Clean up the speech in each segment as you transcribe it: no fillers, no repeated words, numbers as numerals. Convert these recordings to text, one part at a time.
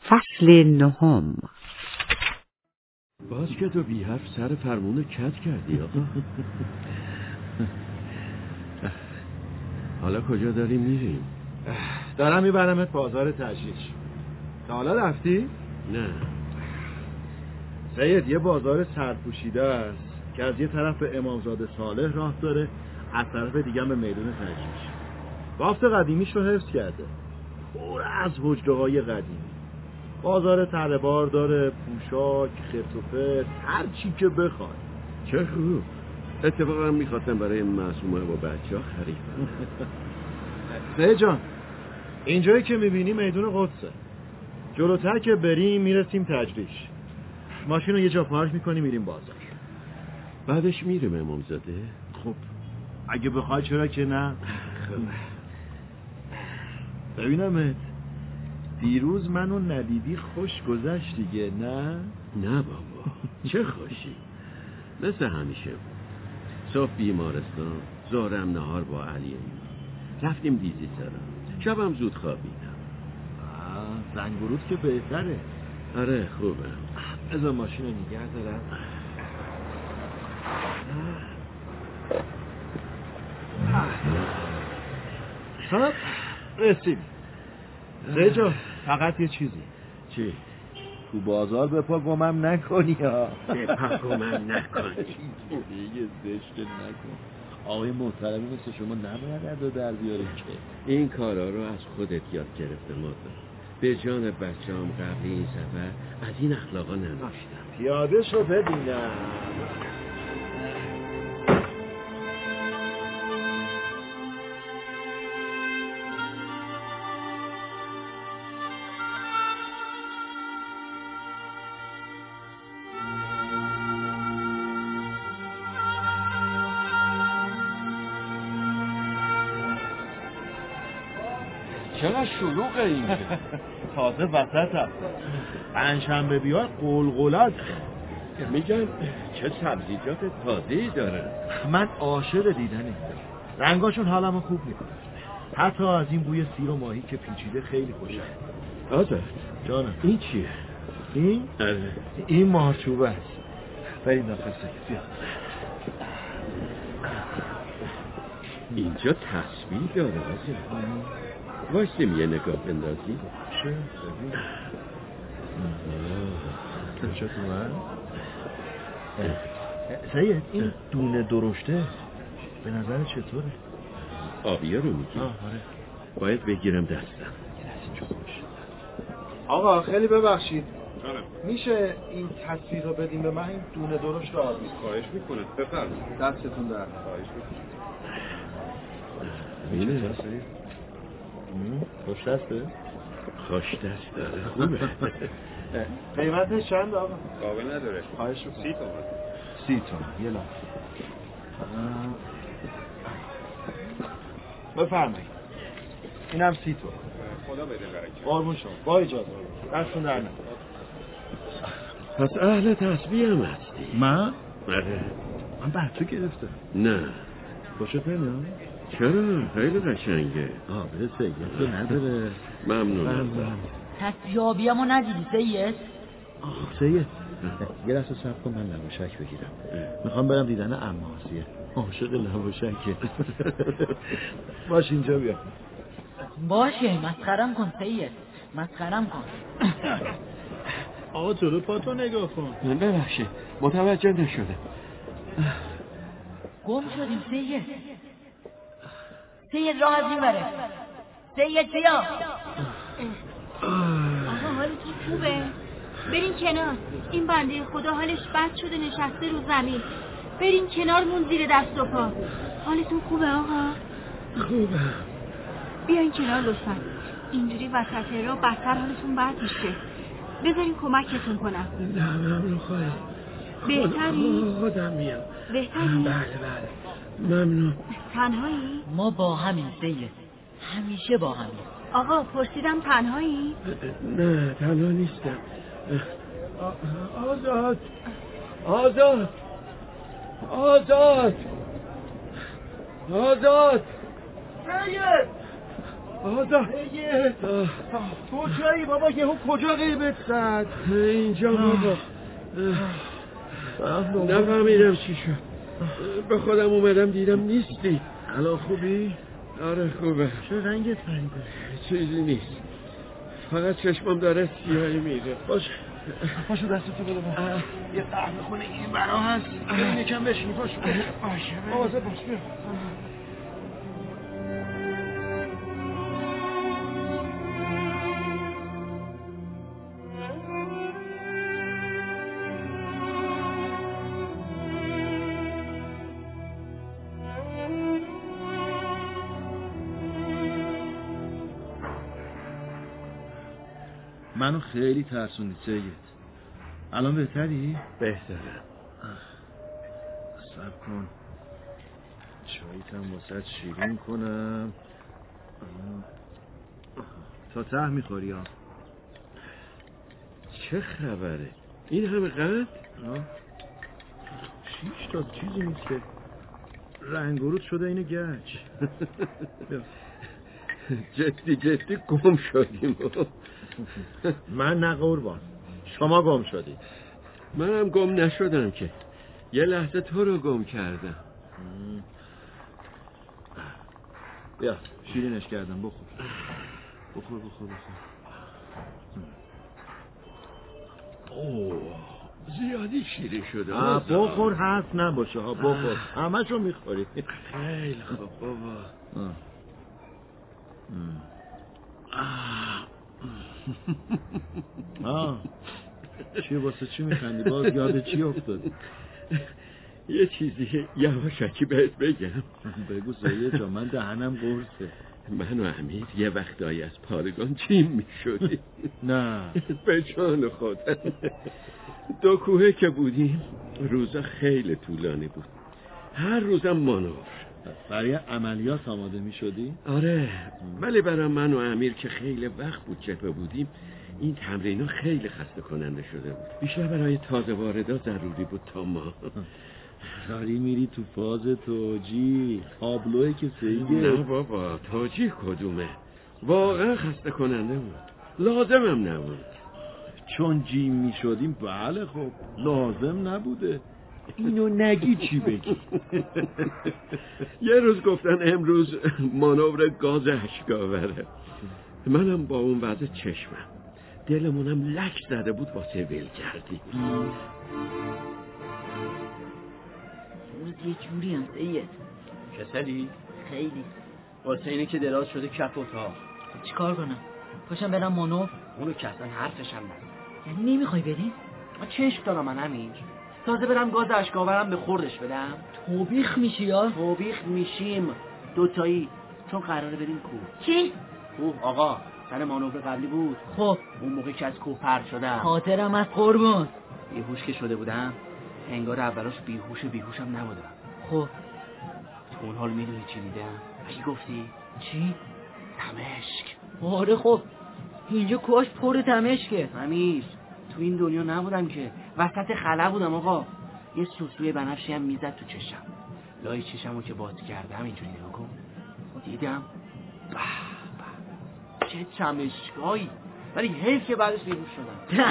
فصل 9. باز که تو بی حرف سر فرمونو کج کردی آقا. حالا کجا داریم میریم؟ دارم میبرمت بازار تجریش. تا حالا رفتی؟ نه. سید یه بازار سرپوشیده است که از یه طرف به امامزاده صالح راه داره، از طرف دیگه به میدون تجریش. بافت قدیمیش رو حفظ کرده، پر از حجره‌های قدیمی. بازار تره‌بار داره، پوشاک، خرت و پرت، هر چی که بخوای. چه خوب. اتفاقا میخواستم برای معصومه و بچه ها خرید کنم. سید جان، اینجایی که میبینی میدون قدسه. جلوتر که بریم میرسیم تجریش. ماشین رو یه جا پارک میکنیم میریم بازار. بعدش میریم امامزاده؟ خب اگه بخوای چرا که نه. ببینمت، دیروز منو ندیدی خوش گذشت دیگه نه؟ نه بابا چه خوشی. مثل همیشه بود. صبح بیمارستان، ظهرم نهار با علی رفتیم دیزی سرم، شبم زود خوابیدم. زنگورود که بهتره. آره خوبه. بذار ماشین رو نگه دارم. خب رسیم. سید جان فقط یه چیزی. چی؟ تو بازار بپا گمم نکنی ها. بپا گمم نکنی. یه زشت نکن. آقای محترمی مثل شما نباید ادا در بیاریم که. این کارا رو از خودت یاد گرفته مادر. به جان بچه‌ام قبل این سفر از این اخلاقا نداشتم. پیاده شو ببینم. چقدر شلوغه این. تازه وسطم. پنجشنبه بیای قلقلت. میگن چه سبزیجات تازه‌ای داره. من عاشق دیدن این رنگاشون حالمو خوب میکنه. حتی از این بوی سیر و ماهی که پیچیده خیلی خوشم. آزاد جانم این چیه؟ این؟ آره. این مارچوبه است. بریم داخل بیا. اینجا تصویر داره آزاد. واسیم یه نگاه بندازی. چه؟ ببین چه تو من؟ سید این دونه درشته به نظر چطوره؟ آبیه رو میگی؟ آره. باید بگیرم دستم. آقا خیلی ببخشید، میشه این تصویر رو بدیم به من؟ این دونه درشت رو آبی. خواهش میکنه بفرمایید. دستتون در. خواهش میکنه. اینه خوش دسته؟ خوش دست داره. خوبه. قیمتش چند آقا؟ قابل نداره. خواهش میکنم. 30 تومن. 30 تومن. یه لحظه بفرمایید. اینم 30 تومن. خدا بده برکت. قربون شما. با اجازه. دستون در نکنه. پس اهل تسبیح هم هستی؟ من؟ آره. من بر تو گرفتم. نه. خوشت نمیاد؟ چرا؟ خیلی قشنگه. به سید تو نداره. ممنونم. تسبیحابیمو ندیدی سید؟ سید یه لحظه صبر کن، من لواشک بگیرم. میخوام برم دیدن عماسیه. عاشق لواشکه. باش اینجا بیا. باشه مسخرم کن سید، مسخرم کن. آقا جلو پاتو نگاه کن. ببخشید متوجه نشده. گم شدیم سید. سید راه از این بره. سید بیا. آقا حالتون خوبه؟ برین کنار. این بنده خدا حالش بد شده نشسته رو زمین. برین کنارمون زیر دست و پا. حالتون خوبه آقا؟ خوبه. بیاین کنار لطفا. اینجوری وسط راه بدتر حالتون بد میشه. بذارین کمکتون کنم. نه ممنون خواهی. بهتری؟ خودم میام. بهتری؟ بله ممنون. تنهایی؟ ما با همین سید، همیشه با همین. آقا پرسیدم تنهایی؟ نه تنها نیستم. آزاد سید سید کجایی بابا؟ یهو کجا غیبت زد؟ اینجا بابا. نفهمیدم چی شد. به خودم اومدم دیدم نیستی. الان خوبی؟ آره خوبه. چه رنگت پریده؟ چیزی نیست، فقط چشمم داره سیاهی میره. پاشو دستتو بده من. یه قهوه خونه این برا هست، بریم یکم بشینی. پاشو باشه آوازه باش بیا. منو خیلی ترسوندی سید. الان بهتری؟ بهتره. صبر کن چاییتم واسه شیرین کنم. تا ته میخوری ها؟ چه خبره؟ این همه قد؟ 6 تا چیزی نیست که رنگورود شده اینو گچ. جدی گم شدیم. من نه قربان، شما گم شدی. منم گم نشدم که، یه لحظه تو رو گم کردم. بیا شیرینش کردم، بخور. اوه زیادی شیرین شده. بخور حرف نباشه ها، بخور. همشو میخوری. خیلی خوب بابا. چی واسه چی میخندی؟ باز یاد چی افتادی؟ یه چیزی یواشکی بهت بگم. بگو سید جا، من دهنم قرصه. من و امیر یه وقتایی از پارگان چیم میشدیم. نه به جان خودم. 2 کوهه که بودیم روزا خیلی طولانی بود، هر روزم مانور. برای عملیات آماده میشدی؟ آره، ولی برای من و امیر که خیلی وقت بود جبهه بودیم این تمرین ها خیلی خسته کننده شده بود. بیشتر برای تازه واردا ضروری بود تا ما. داری میری تو فاز توجیه تابلوه که سیده. نه بابا، توجیه کدومه؟ واقعا خسته کننده بود، لازمم نبود. چون جیم میشدیم بله خب لازم نبوده. اینو نگی چی بگی؟ یه روز گفتن امروز مانور گاز اشکاوره. منم با اون وضع چشمم دلمونم لک زده بود واسه ول کردی. روز یه جوری هم سید. کسلی؟ خیلی. واسه اینه که دراز شده کف اتاق. چی کار کنم؟ پاشم برم مانور؟ اونو که اصلا حرفش هم نزد. یعنی نمیخوای بریم؟ ما چشم دارم من همین. تازه برم گاز اشکاورم به خوردش بدم. توبیخ میشی یا؟ توبیخ میشیم دوتایی، چون قراره بریم کوه. چی؟ کوه آقا، سر مانور قبلی بود. خب اون موقع که از کوه پرت شدم خاطرم از قربون. بیهوش که شده بودم، انگار اولاش بیهوشم نبودم. خب تو اون حال میدونی چی دیدم؟ چی گفتی؟ چی؟ دمشق. آره خب اینجا کوهاش پر دمشقه. امیر تو این دنیا نبودم که، وسط خلا بودم آقا. یه سوسوی بنفشی هم میزد تو چشم، لای چشمو که باز کردم اینجوری نگاه کن دیدم به چه چمشکایی، ولی حیف که بعدش بیهوش شدم.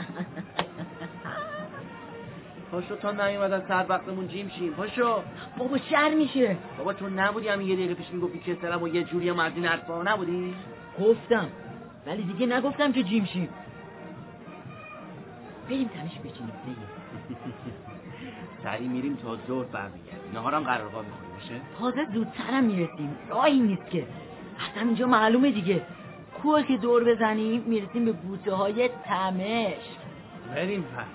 پاشو تا نیومد از سر وقتمون جیم شیم. پاشو بابا شر میشه. بابا تو نبودی همین یه دقیقه پیش میگفتی که سرم و یه جوری هم از این حرفا نبودی؟ گفتم ولی دیگه نگفتم که جیم شیم. بریم تنش بچینیم. سریع میریم تا ظهر برمیگردیم. نهارم قرارگاه میخوریم باشه؟ تازه زودترم میرسیم، راهی نیست که. اصلا اینجا معلومه دیگه، کوه که دور بزنیم میرسیم به بوته های دمشق. بریم پس.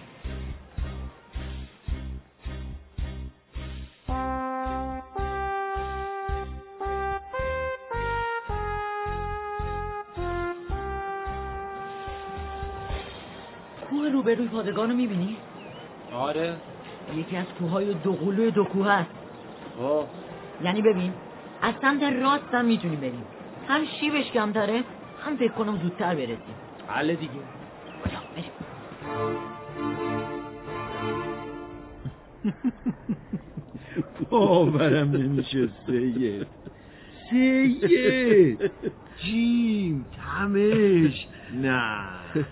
کوه روبروی پادگان رو میبینی؟ آره. یکی از کوههای دوقلوی 2 کوه هست. خب یعنی ببین از سمت راست هم میتونیم بریم، هم شیبش کمتره هم فکر کنم زودتر برسیم. حل دیگه. بریم. باورم نمیشه سید. سید جیم تمش نه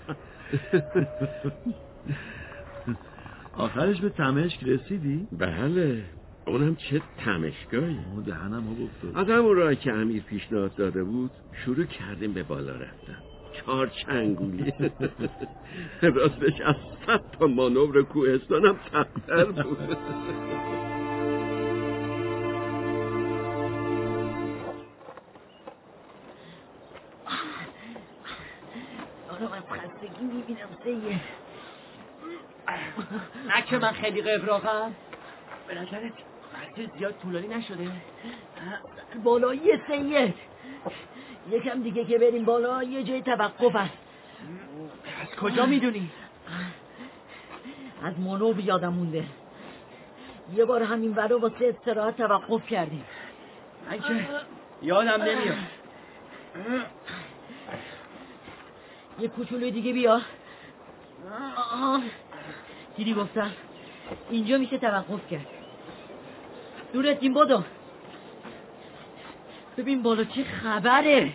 آخرش به تمشک رسیدی؟ بله اونم چه تمشگاهی. دهنم ها گفتاد. از همون راهی که امیر پیشنهاد داده بود شروع کردیم به بالا رفتن. 4 چنگولی راستش از 100 تا مانور کوهستانم تقدر بود. آقا من خستگی میبینم سید. نه که من خیلی قبراقم. به نظرت قصد زیاد طولانی نشده؟ بالایی سید. یکم دیگه که بریم بالا یه جای توقف هست. از کجا میدونی؟ از مانور یادم مونده. یه بار همین ورا واسه استراحت توقف کردیم. من که یادم نمیاد. یه کوچولوی دیگه بیا. دیدی گفتم اینجا میشه توقف کرد. دورتیم بدو. ببین بالا چه خبره.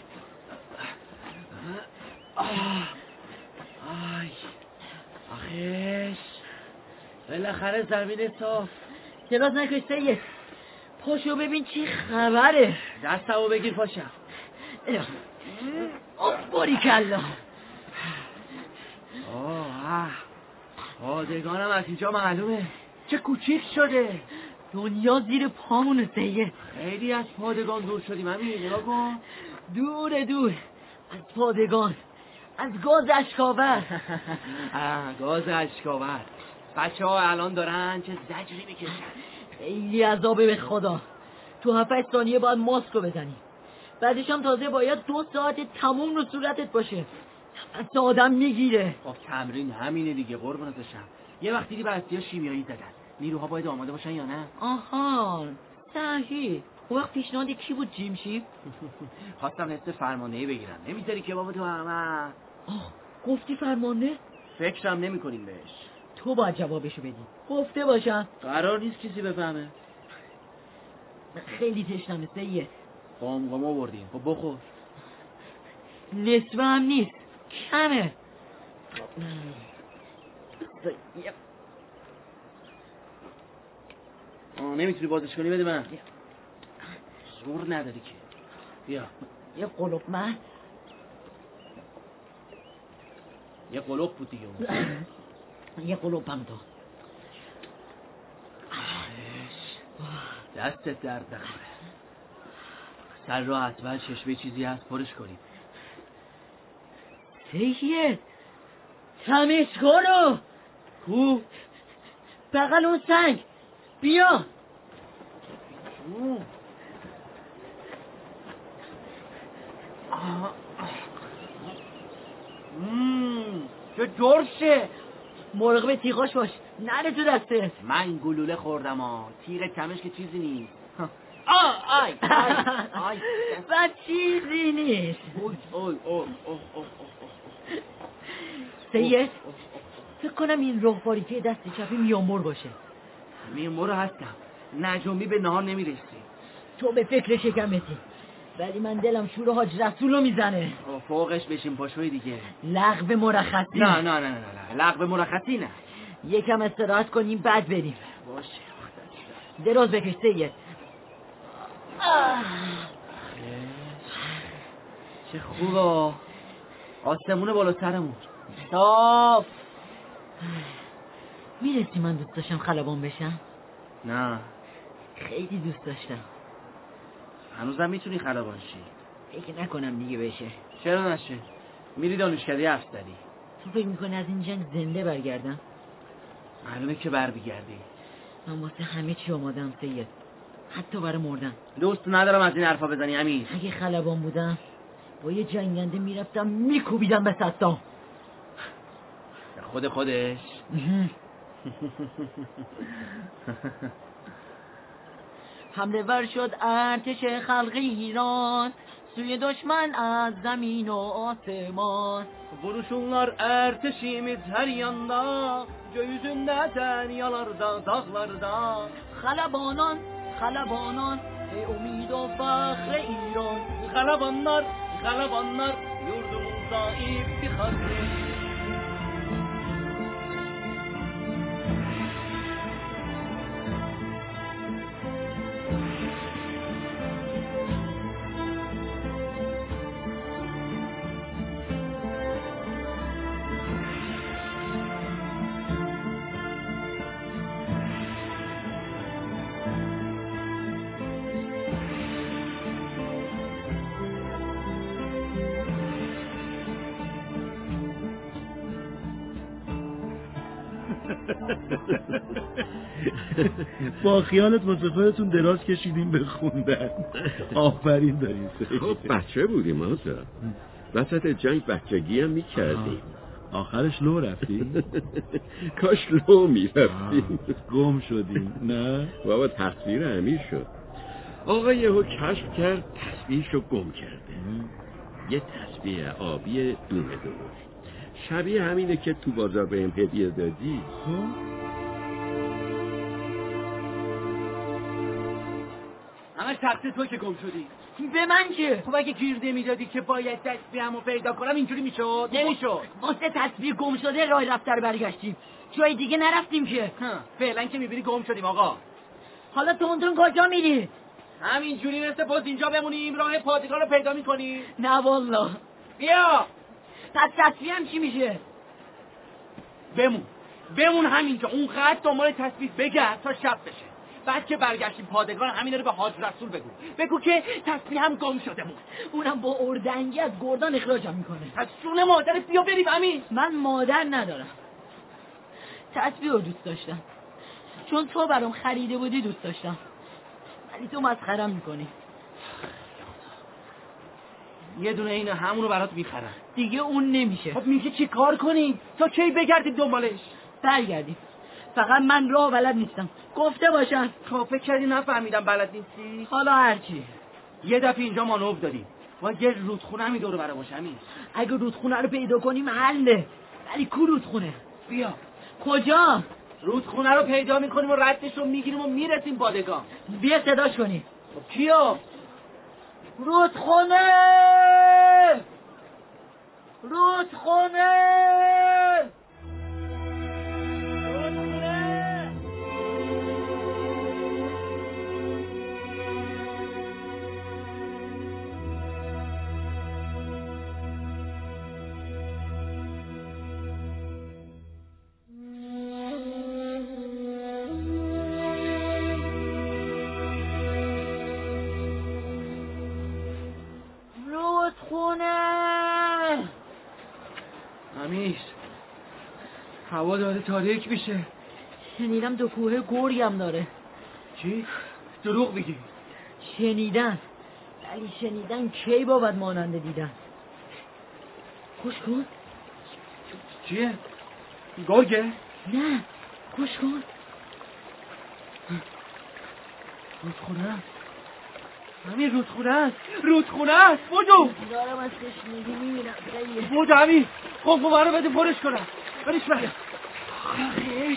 آی آخیش بالاخره زمین صاف. دراز نکش سید. پاشو ببین چه خبره. دستمو بگیر پاشم. باریکلا. پادگانم از اینجا معلومه. چه کوچیک شده. دنیا زیر پامونه سید. خیلی از پادگان دور شدیم. همین نگاه کن. دور از پادگان، از گاز اشکاور. گاز اشکاور. بچه ها الان دارن چه زجری میکشن. خیلی عذابه به خدا. تو 7-8 ثانیه باید ماسکو بزنی. بعدش هم تازه باید 2 ساعت تموم رو صورتت باشه. نفس آدم میگیره. خب تمرین همینه دیگه قربونتشم. یه وقتی دیدی بسیار شیمیایی زدن. نیروها باید آماده باشن یا نه؟ آها صحیح. اون وقت پیشنهاد کی بود جیمشی؟ خواستم حس فرماندهی بگیرم. نمیذاری که بابا تو همه. گفتی فرمانده؟ فکرم نمی کنیم بهش. تو باید جوابشو بدی. گفته باشم. قرار نیست کسی بفهمه. خیلی تشنمه سید. قام آوردیم. خب بخور. نصفه هم نیست، کمه. نمیتونی بازش کنی؟ بده من. زور نداری که. بیا یه قلوب من. یه قلوب بود دیگه اون. یه قلوب هم تو. دستت درد نکنه. سر را حتما چشمه چیزی هست پرش کنیم. سید تمشکارو کو؟ بغل اون سنگ. بیا. چه درشه. مراقب تیغاش باش نره تو دستت. من گلوله خوردم تیغ تمش که چیزی نیست. آی و چیزی نیست. سید فکر کنم این رهباری که دست چپی میامور باشه. میامور هستم. نجومی به نهار نمیرسی. تو به فکر شکمتی، ولی من دلم شور حاج رسولو میزنه. فوقش بشیم پاشوی دیگه. لغو مرخصی. نه لغو مرخصی نه. یکم استراحت کنیم بعد بریم. باشه. دراز بکش سید. چه خوبه. آسمون بالا سرمون صاف. میرسی من دوست داشتم خلبان بشم؟ نه خیلی دوست داشتم. هنوزم میتونی خلبان شی. فکر نکنم دیگه بشه. چرا نشه؟ میری دانشکده افسری. تو فکر میکنی از این جنگ زنده برگردم؟ معلومه که بر بگردی. من واسه همه چی آمادم سید، حتی برای مردن. دوست ندارم از این حرفا بزنی امین. اگه خلبان بودم با یه جنگنده میرفتم میکوبیدم به صدام. خودش حمله ور شد ارتش خلق ایران، سوی دشمن از زمین و آسمان. Vuruşunlar erteşimiz her yanda, göğsünde deryalarda, dağlarda. خلبانان خلبانان ای امید و فخر ایران خلبانlar yurdumuz zayıf bir hazır. با خیالت واسه خودتون دراز کشیدیم به خوندن. آفرین دارین. خب بچه بودیم آزا، وسط جنگ بچگی هم میکردیم. آخرش لو رفتی؟ کاش لو میرفتیم. گم شدیم نه؟ بابا تصویر امیر شد. آقا یهو کشف کرد تصویرشو گم کرده. یه تصویر آبی دونه درشت، شبیه همینه که تو بازار به هم هدیه دادی. همش تقصیر تو که گم شدی. به من چه؟ خب اگه گیر نمیدادی که باید تسبیحمو پیدا کنم اینجوری میشد؟ نمیشد. واسه تصویر گم شده راه رفته رو برگشتیم، جای دیگه نرفتیم که. فعلا که میبینی گم شدیم آقا. حالا تون کجا میری؟ همینجوری مثل باز اینجا بمونیم راه پادگان رو پیدا میکنیم؟ نه والله. بیا. پس تصویرم چی میشه؟ بمون همینجا اونقدر دنبال تصویر بگرد تا شب بشه. بعد که برگشتیم پادگان همین رو به حاج رسول بگو که تصویر هم گم شده بود. اونم با اردنگی از گردان اخراجم میکنه. از جون مادرت بیا بریم همین. من مادر ندارم. تصویر رو دوست داشتم چون تو برام خریده بودی، دوست داشتم، ولی تو مسخرم میکنی. یه دونه اینو همونو برات میخرم. دیگه اون نمیشه. خب میگه چی کار کنیم؟ تا کی بگردید دنبالش؟ برگردیم. فقط من راه بلد نیستم، گفته باشن. خب فکر کردی نفهمیدم بلد نیستی؟ حالا هرچی. یه دفعه اینجا مانور دادیم و یه رودخونه همی دور برای باشه همین. اگه رودخونه رو پیدا کنیم حله، ولی کو رودخونه؟ بیا. کجا؟ رودخونه رو پیدا میکنیم و ردش رو میگیریم و میرسیم پادگان. بیا صداش کنیم. خب کیو؟ رودخونه! رودخونه! امیر، هوا داره تاریک میشه. شنیدم دو کوه گرگم داره. چی؟ دروغ میگی؟ شنیدن، ولی شنیدن کی بابد ماننده دیدن. خوش کن. چیه؟ گرگه؟ نه، خوش کن. رودخونه است. امیر رودخونه است. بودو دارم از تشنگی میمیرم. بودو امیر. قنقومه رو بده پرش کنم. برش بره. خیش.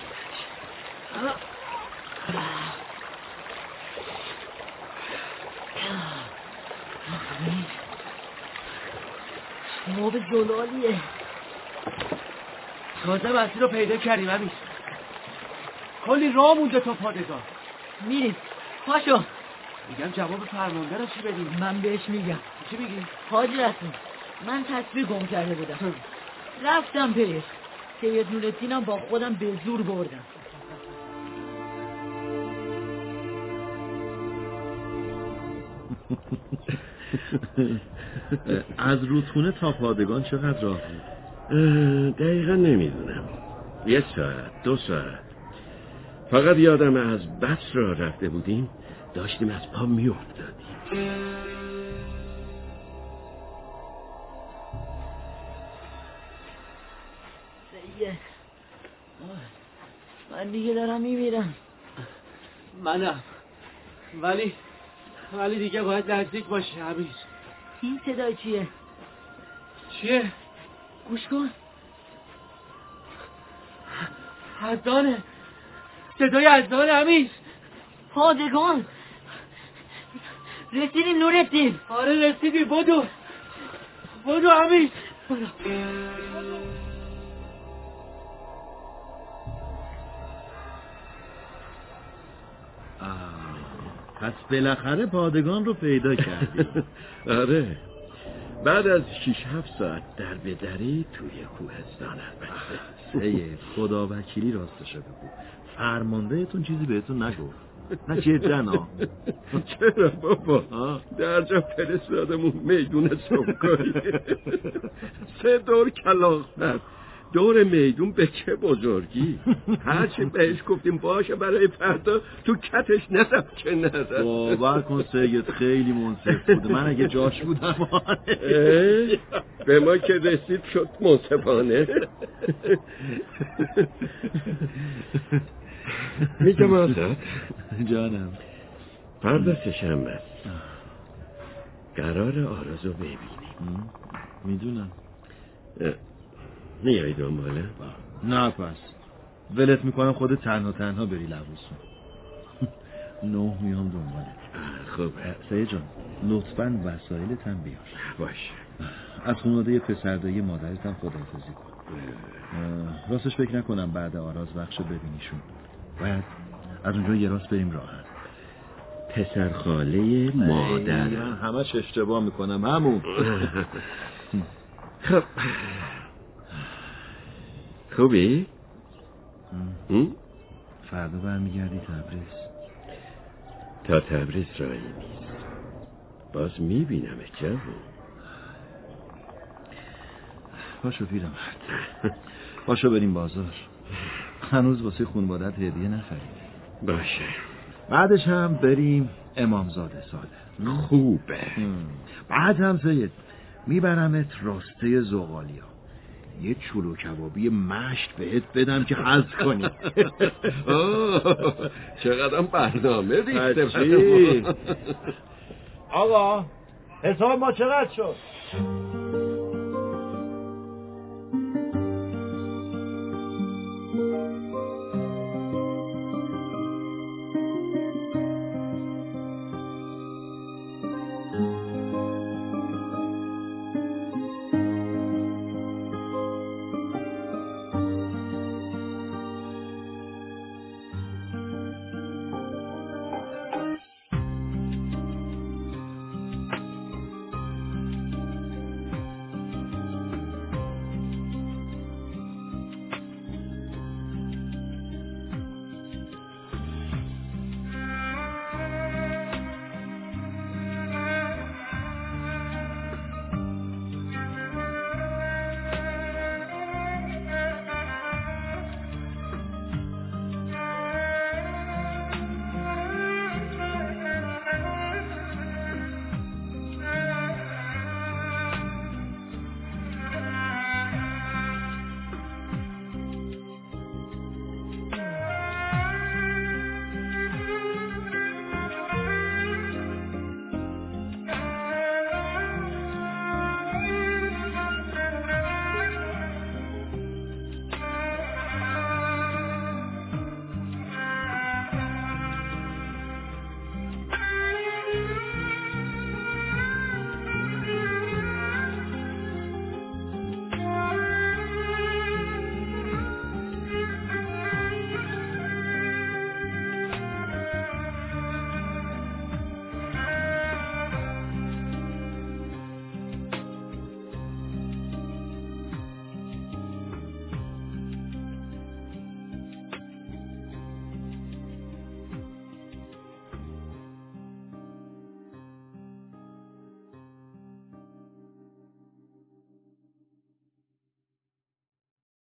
آب جلالیه. تازه مسیر رو پیدا کردیم امیر. کلی راه مونده تا پادگان. میریم. پاشو. میگم جواب فرمانده رو چی بدیم؟ من بهش میگم. چی میگی؟ حاج رسول، من تصویر گم کرده بودم. رفتم پیش. سید نورالدینم با خودم به زور بردم. از رودخونه تا پادگان چقدر راه بود؟ دقیقا نمیدونم. 1 ساعت 2 ساعت. فقط یادم از بس را رفته بودیم داشتیم از پا میافتادیم. من دیگه دارم میمیرم. منم. ولی دیگه باید نزدیک باشه امیر. این صدای چیه؟ گوش کن. اذانه. صدای اذان امیر. پادگان. رسیدیم نورالدین. آره رسیدیم. بدو حمید. پس بالاخره پادگان رو پیدا کردی. آره بعد از 6-7 ساعت در بدری توی کوهستان. سید خدا وکیلی راستشه بگو، فرماندهتون چیزی بهتون نگفت؟ نه جدا ها. چرا بابا در جا فرستادمون میدون صبحگاهی 3 دور کلاغ زد. دور میدون به چه بزرگی. هرچی بهش گفتیم باشه برای فردا تو کتش نرفت که نرفت. باور کن سید خیلی منصف بود. من اگه جاش بودم به ما که رسید شد منصفانه. میگم آزاد جانم، فردا سه‌شنبه است. قرار آرازو ببینیم. میدونم. میای دنباله؟ نه پس ولت میکنم خودت تنها بری لبوسون. 9 میام دنباله. خوب سید جان لطفاً وسایلت هم بیار. باشه. از خانواده پسردایی مادرت هم خداحافظی کن. راستش فکر نکنم بعد آراز وقت ببینیشون. باید از اونجا یه راست بریم راحت. پسر خاله مادر. من همش اشتباه میکنم همون. خب خوبی؟ فردا برمیگردی تبریز؟ تا تبریز راهی نیست. باز میبینم جوون. پاشو پیرمرد. پاشو بریم بازار. هنوز واسه خانواده‌ات هدیه نخریدی. باشه. بعدش هم بریم امامزاده ساده. خوبه. بعد هم سید میبرمت راسته زغالیا. یه چلو کبابی مشت بهت بدم که حظ کنی. چقدر برنامه ریخته. آقا حساب ما چقدر شد؟